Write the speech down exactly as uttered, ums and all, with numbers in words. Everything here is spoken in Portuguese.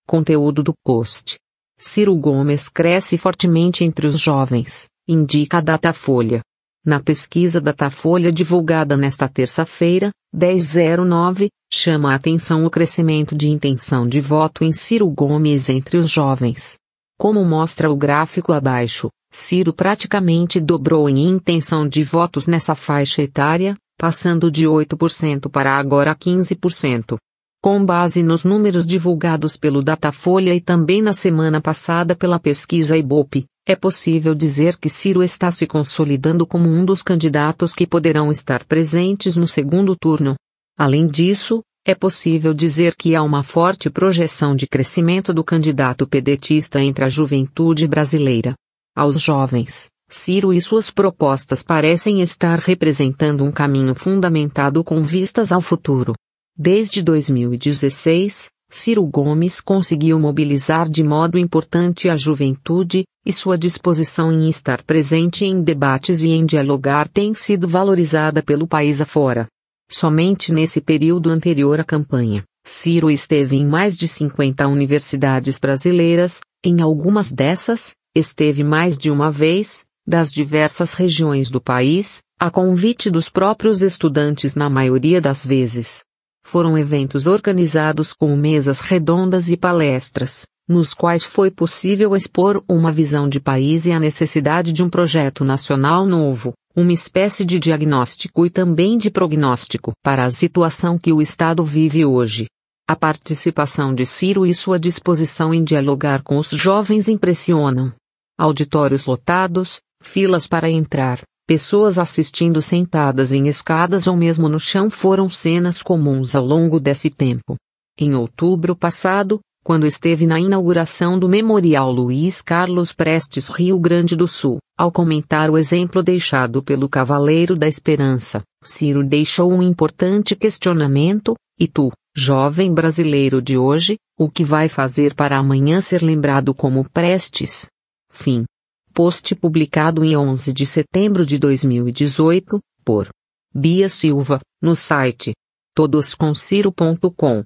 Conteúdo do post. Ciro Gomes cresce fortemente entre os jovens, indica a Datafolha. Na pesquisa Datafolha divulgada nesta terça-feira, dez zero nove, chama a atenção o crescimento de intenção de voto em Ciro Gomes entre os jovens. Como mostra o gráfico abaixo, Ciro praticamente dobrou em intenção de votos nessa faixa etária, passando de oito por cento para agora quinze por cento. Com base nos números divulgados pelo Datafolha e também na semana passada pela pesquisa Ibope, é possível dizer que Ciro está se consolidando como um dos candidatos que poderão estar presentes no segundo turno. Além disso, é possível dizer que há uma forte projeção de crescimento do candidato pedetista entre a juventude brasileira. Aos jovens, Ciro e suas propostas parecem estar representando um caminho fundamentado com vistas ao futuro. Desde dois mil e dezesseis, Ciro Gomes conseguiu mobilizar de modo importante a juventude, e sua disposição em estar presente em debates e em dialogar tem sido valorizada pelo país afora. Somente nesse período anterior à campanha, Ciro esteve em mais de cinquenta universidades brasileiras, em algumas dessas, esteve mais de uma vez, das diversas regiões do país, a convite dos próprios estudantes na maioria das vezes. Foram eventos organizados com mesas redondas e palestras, nos quais foi possível expor uma visão de país e a necessidade de um projeto nacional novo, uma espécie de diagnóstico e também de prognóstico para a situação que o Estado vive hoje. A participação de Ciro e sua disposição em dialogar com os jovens impressionam. Auditórios lotados, filas para entrar, pessoas assistindo sentadas em escadas ou mesmo no chão foram cenas comuns ao longo desse tempo. Em outubro passado, quando esteve na inauguração do Memorial Luiz Carlos Prestes Rio Grande do Sul, ao comentar o exemplo deixado pelo Cavaleiro da Esperança, Ciro deixou um importante questionamento: e tu, jovem brasileiro de hoje, o que vai fazer para amanhã ser lembrado como Prestes? Fim. Post publicado em onze de setembro de dois mil e dezoito, por Bia Silva, no site todos com ciro ponto com.